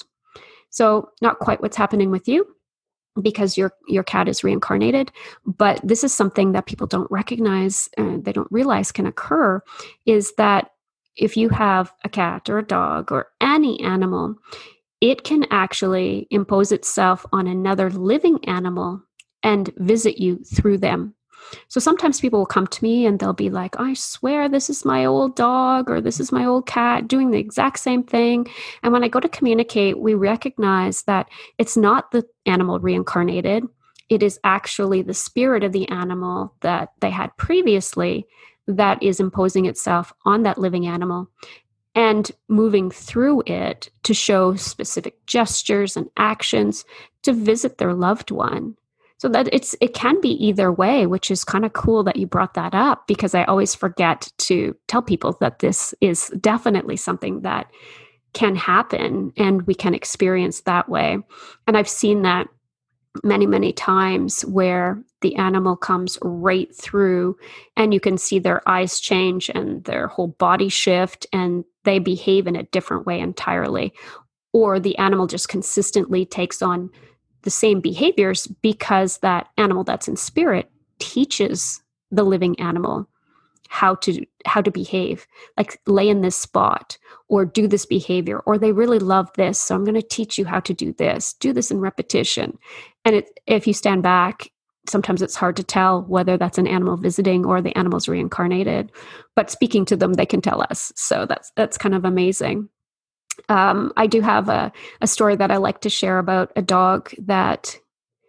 So not quite what's happening with you, because your your cat is reincarnated, but this is something that people don't recognize, uh, they don't realize can occur, is that if you have a cat or a dog or any animal, it can actually impose itself on another living animal and visit you through them. So sometimes people will come to me and they'll be like, I swear this is my old dog or this is my old cat doing the exact same thing. And when I go to communicate, we recognize that it's not the animal reincarnated. It is actually the spirit of the animal that they had previously that is imposing itself on that living animal and moving through it to show specific gestures and actions to visit their loved one. So that it's it can be either way, which is kind of cool that you brought that up, because I always forget to tell people that this is definitely something that can happen and we can experience that way. And I've seen that many, many times where the animal comes right through and you can see their eyes change and their whole body shift and they behave in a different way entirely. Or the animal just consistently takes on the same behaviors because that animal that's in spirit teaches the living animal how to how to behave, like lay in this spot or do this behavior, or they really love this, so I'm going to teach you how to do this, do this in repetition. And it, if you stand back, sometimes it's hard to tell whether that's an animal visiting or the animal's reincarnated, but speaking to them, they can tell us. So that's that's kind of amazing. Um, I do have a, a story that I like to share about a dog that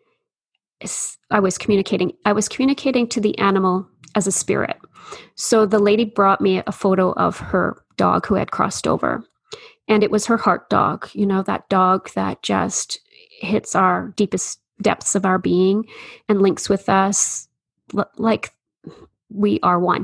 is, I was communicating. I was communicating to the animal as a spirit. So the lady brought me a photo of her dog who had crossed over. And it was her heart dog, you know, that dog that just hits our deepest depths of our being and links with us l- like we are one.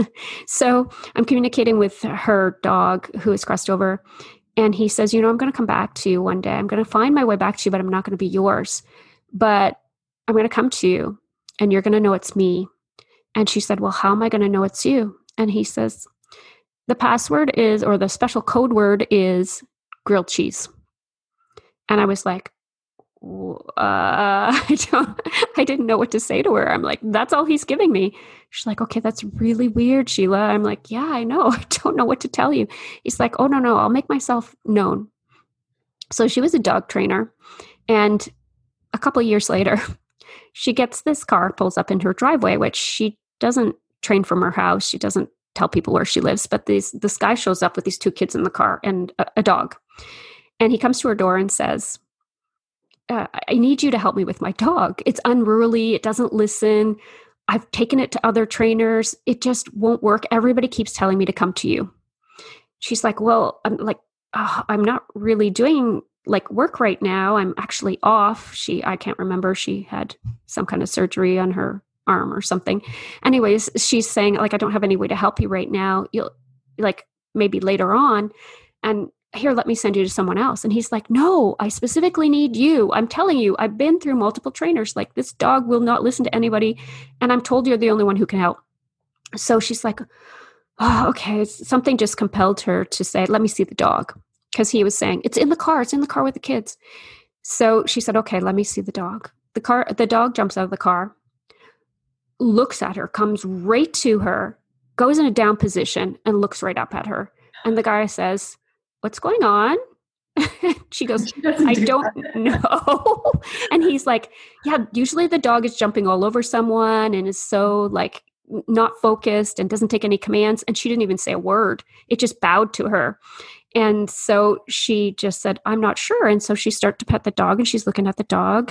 So I'm communicating with her dog who has crossed over. And he says, you know, I'm going to come back to you one day. I'm going to find my way back to you, but I'm not going to be yours. But I'm going to come to you and you're going to know it's me. And she said, well, how am I going to know it's you? And he says, the password is, or the special code word is grilled cheese. And I was like, uh, I don't, I didn't know what to say to her. I'm like, that's all he's giving me. She's like, okay, that's really weird, Sheila. I'm like, yeah, I know. I don't know what to tell you. He's like, oh, no, no, I'll make myself known. So she was a dog trainer. And a couple of years later, she gets this car, pulls up in her driveway, which she doesn't train from her house. She doesn't tell people where she lives. But this, this guy shows up with these two kids in the car and a, a dog. And he comes to her door and says, uh, I need you to help me with my dog. It's unruly. It doesn't listen. I've taken it to other trainers. It just won't work. Everybody keeps telling me to come to you. She's like, well, I'm like, oh, I'm not really doing like work right now. I'm actually off. She, I can't remember. She had some kind of surgery on her arm or something. Anyways, she's saying like, I don't have any way to help you right now. You'll like maybe later on. And here, let me send you to someone else. And he's like, no, I specifically need you. I'm telling you, I've been through multiple trainers. Like this dog will not listen to anybody. And I'm told you're the only one who can help. So she's like, oh, okay. Something just compelled her to say, let me see the dog. Because he was saying, it's in the car. It's in the car with the kids. So she said, okay, let me see the dog. The car, the dog jumps out of the car, looks at her, comes right to her, goes in a down position and looks right up at her. And the guy says, what's going on? She goes, she I do don't that. know. And he's like, yeah, usually the dog is jumping all over someone and is so like not focused and doesn't take any commands. And she didn't even say a word. It just bowed to her. And so she just said, I'm not sure. And so she started to pet the dog and she's looking at the dog.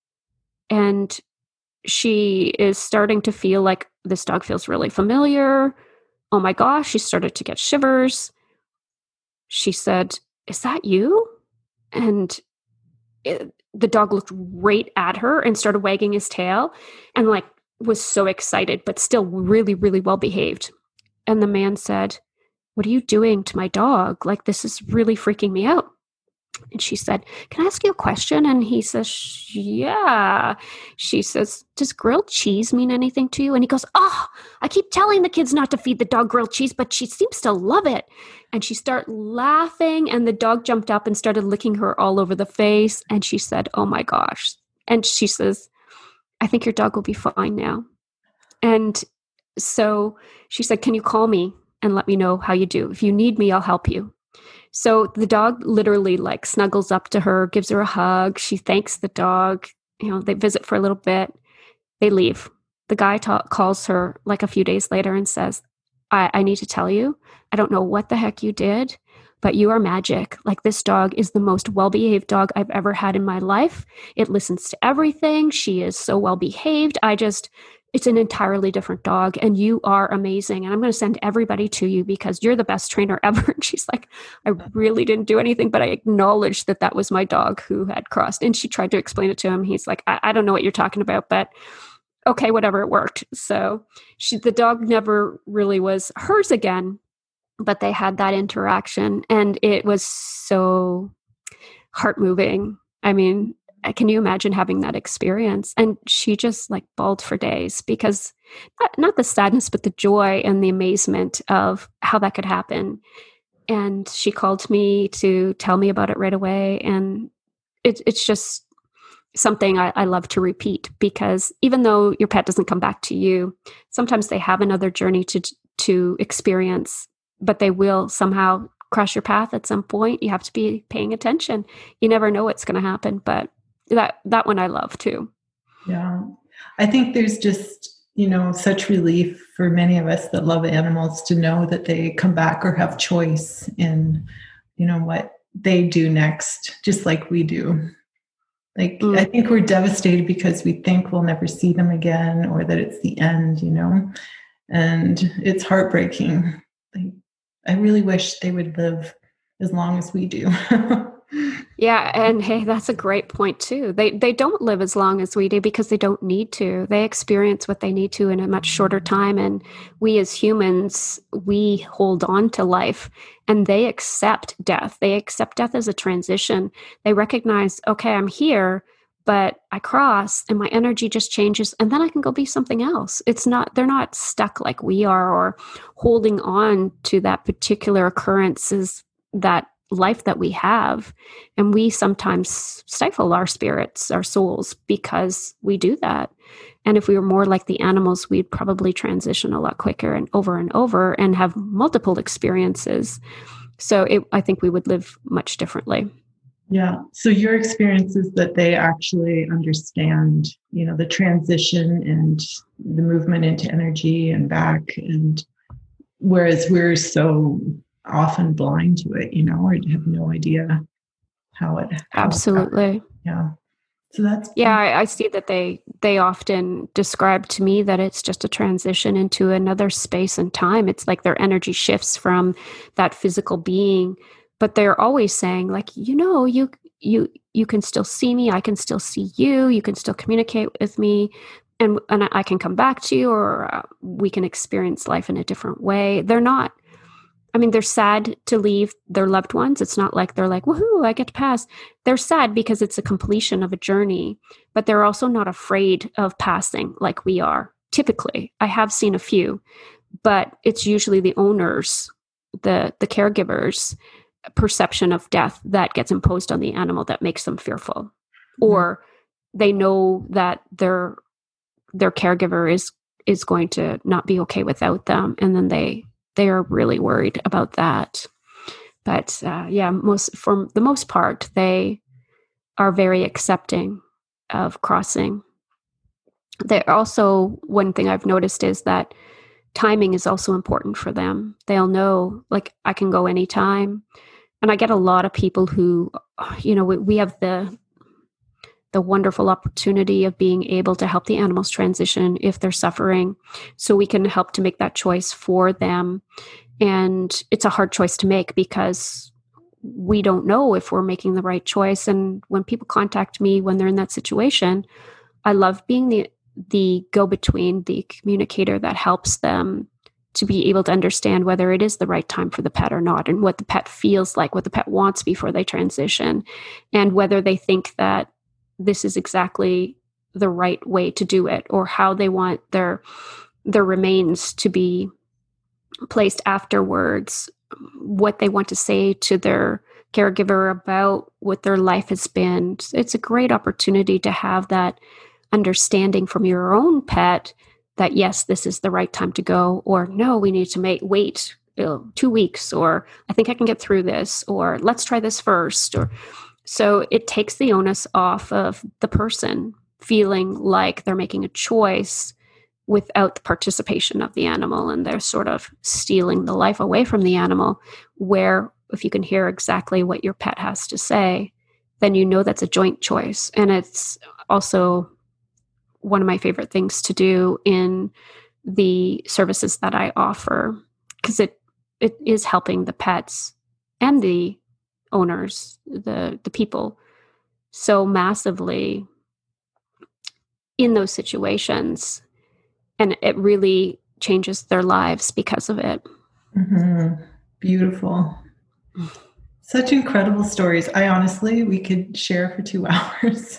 And she is starting to feel like this dog feels really familiar. Oh my gosh, she started to get shivers. She said, is that you? And it, the dog looked right at her and started wagging his tail and like was so excited, but still really, really well behaved. And the man said, "What are you doing to my dog? Like, this is really freaking me out." And she said, "Can I ask you a question?" And he says, "Yeah." She says, "Does grilled cheese mean anything to you?" And he goes, "Oh, I keep telling the kids not to feed the dog grilled cheese, but she seems to love it." And she started laughing, and the dog jumped up and started licking her all over the face. And she said, "Oh my gosh." And she says, "I think your dog will be fine now." And so she said, "Can you call me and let me know how you do? If you need me, I'll help you." So the dog literally like snuggles up to her, gives her a hug. She thanks the dog. You know, they visit for a little bit. They leave. The guy ta- calls her like a few days later and says, I-, I need to tell you, I don't know what the heck you did, but you are magic. Like, this dog is the most well-behaved dog I've ever had in my life. It listens to everything. She is so well-behaved. I just... It's an entirely different dog, and you are amazing. And I'm going to send everybody to you because you're the best trainer ever." And she's like, "I really didn't do anything, but I acknowledged that that was my dog who had crossed." And she tried to explain it to him. He's like, I, I don't know what you're talking about, but okay, whatever, it worked. So she, the dog never really was hers again, but they had that interaction, and it was so heart moving. I mean, can you imagine having that experience? And she just like bawled for days because not, not the sadness, but the joy and the amazement of how that could happen. And she called me to tell me about it right away. And it, it's just something I, I love to repeat, because even though your pet doesn't come back to you, sometimes they have another journey to, to experience, but they will somehow cross your path at some point. You have to be paying attention. You never know what's going to happen, but that that one I love too. Yeah. I think there's just, you know, such relief for many of us that love animals to know that they come back or have choice in, you know, what they do next, just like we do. Like, mm. I think we're devastated because we think we'll never see them again, or that it's the end, you know, and it's heartbreaking. Like, I really wish they would live as long as we do. Yeah. And hey, that's a great point too. They they don't live as long as we do because they don't need to. They experience what they need to in a much shorter time. And we as humans, we hold on to life, and they accept death. They accept death as a transition. They recognize, okay, I'm here, but I cross and my energy just changes, and then I can go be something else. It's not, they're not stuck like we are, or holding on to that particular occurrences, that life that we have. And we sometimes stifle our spirits, our souls, because we do that. And if we were more like the animals, we'd probably transition a lot quicker and over and over and have multiple experiences. So it, I think we would live much differently. Yeah. So your experience is that they actually understand, you know, the transition and the movement into energy and back. And whereas we're so often blind to it, you know, or have no idea how it how absolutely it yeah so that's yeah I, I see that they they often describe to me that it's just a transition into another space and time. It's like their energy shifts from that physical being, but they're always saying, like, you know, you you you can still see me, I can still see you, you can still communicate with me, and and I can come back to you, or uh, we can experience life in a different way. They're not, I mean, they're sad to leave their loved ones. It's not like they're like, woohoo, I get to pass. They're sad because it's a completion of a journey, but they're also not afraid of passing like we are. Typically, I have seen a few, but it's usually the owners, the, the caregivers' perception of death that gets imposed on the animal that makes them fearful. Mm-hmm. Or they know that their, their caregiver is, is going to not be okay without them. And then they, they are really worried about that. But uh, yeah, most for the most part, they are very accepting of crossing. They're also, one thing I've noticed is that timing is also important for them. They'll know, like, I can go anytime. And I get a lot of people who, you know, we, we have the the wonderful opportunity of being able to help the animals transition if they're suffering. So we can help to make that choice for them. And it's a hard choice to make because we don't know if we're making the right choice. And when people contact me when they're in that situation, I love being the the go-between, the communicator that helps them to be able to understand whether it is the right time for the pet or not, and what the pet feels like, what the pet wants before they transition, and whether they think that this is exactly the right way to do it, or how they want their their remains to be placed afterwards, what they want to say to their caregiver about what their life has been. It's a great opportunity to have that understanding from your own pet that, yes, this is the right time to go, or no, we need to make wait you know, two weeks, or I think I can get through this, or let's try this first. Or so it takes the onus off of the person feeling like they're making a choice without the participation of the animal, and they're sort of stealing the life away from the animal, where if you can hear exactly what your pet has to say, then you know that's a joint choice. And it's also one of my favorite things to do in the services that I offer, because it it is helping the pets and the owners, the the people, so massively in those situations. And it really changes their lives because of it. Mm-hmm. Beautiful. Such incredible stories. I honestly, we could share for two hours.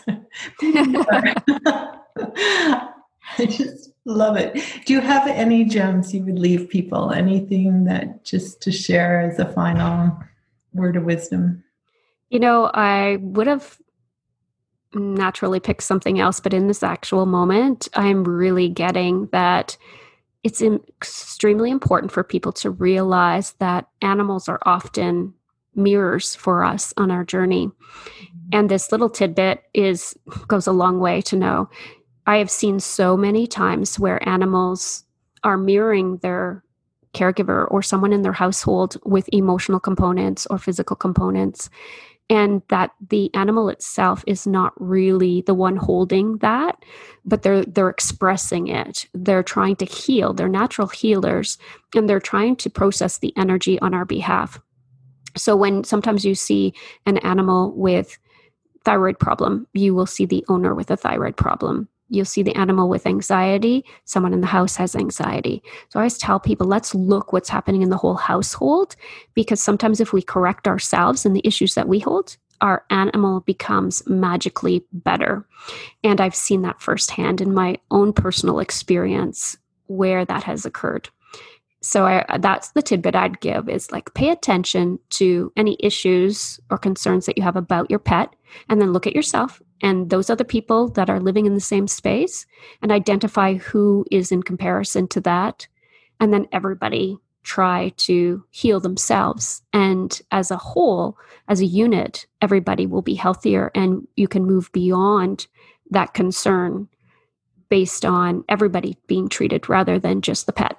I just love it. Do you have any gems you would leave people? Anything that just to share as a final word of wisdom? You know, I would have naturally picked something else, but in this actual moment, I'm really getting that it's extremely important for people to realize that animals are often mirrors for us on our journey. And this little tidbit is goes a long way to know. I have seen so many times where animals are mirroring their caregiver or someone in their household with emotional components or physical components, and that the animal itself is not really the one holding that, but they're they're expressing it. They're trying to heal. They're natural healers, and they're trying to process the energy on our behalf. So when sometimes you see an animal with thyroid problem, you will see the owner with a thyroid problem. You'll see the animal with anxiety. Someone in the house has anxiety. So I always tell people, let's look what's happening in the whole household, because sometimes if we correct ourselves and the issues that we hold, our animal becomes magically better. And I've seen that firsthand in my own personal experience where that has occurred. So I, that's the tidbit I'd give is like, pay attention to any issues or concerns that you have about your pet, and then look at yourself and those other people that are living in the same space and identify who is in comparison to that. And then everybody try to heal themselves. And as a whole, as a unit, everybody will be healthier, and you can move beyond that concern based on everybody being treated rather than just the pet.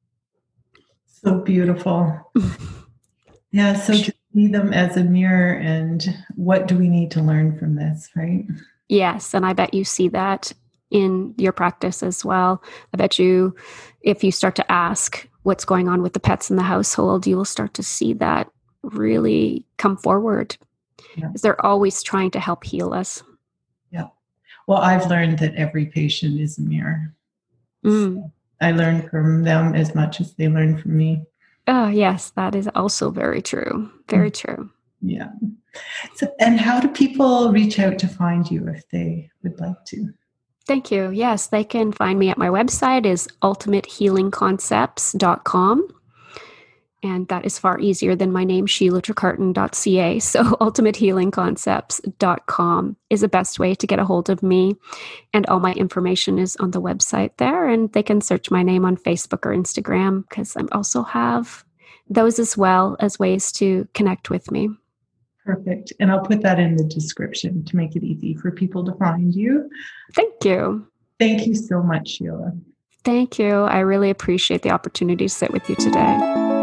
So beautiful. Yeah, so to see them as a mirror, and what do we need to learn from this, right? Yes, and I bet you see that in your practice as well. I bet you, if you start to ask what's going on with the pets in the household, you will start to see that really come forward. Yeah. Because they're always trying to help heal us. Yeah. Well, I've learned that every patient is a mirror. Mm. So I learn from them as much as they learn from me. Oh, yes, that is also very true. Very mm. true. Yeah. So, and how do people reach out to find you if they would like to? Thank you. Yes, they can find me at my website is ultimate healing concepts dot com. And that is far easier than my name, sheila trecartin dot c a. So ultimate healing concepts dot com is the best way to get a hold of me. And all my information is on the website there. And they can search my name on Facebook or Instagram, because I also have those as well as ways to connect with me. Perfect. And I'll put that in the description to make it easy for people to find you. Thank you. Thank you so much, Sheila. Thank you. I really appreciate the opportunity to sit with you today.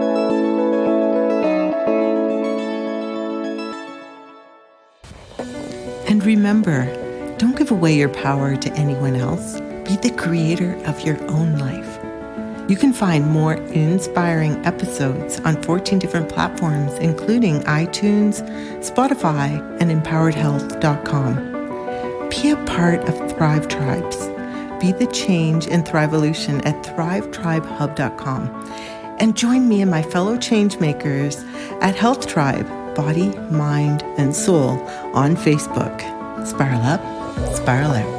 And remember, don't give away your power to anyone else. Be the creator of your own life. You can find more inspiring episodes on fourteen different platforms, including iTunes, Spotify, and empowered health dot com. Be a part of Thrive Tribes. Be the change in Thriveolution at thrive tribe hub dot com. And join me and my fellow change makers at Health Tribe, Body, Mind, and Soul on Facebook. Spiral up, spiral out.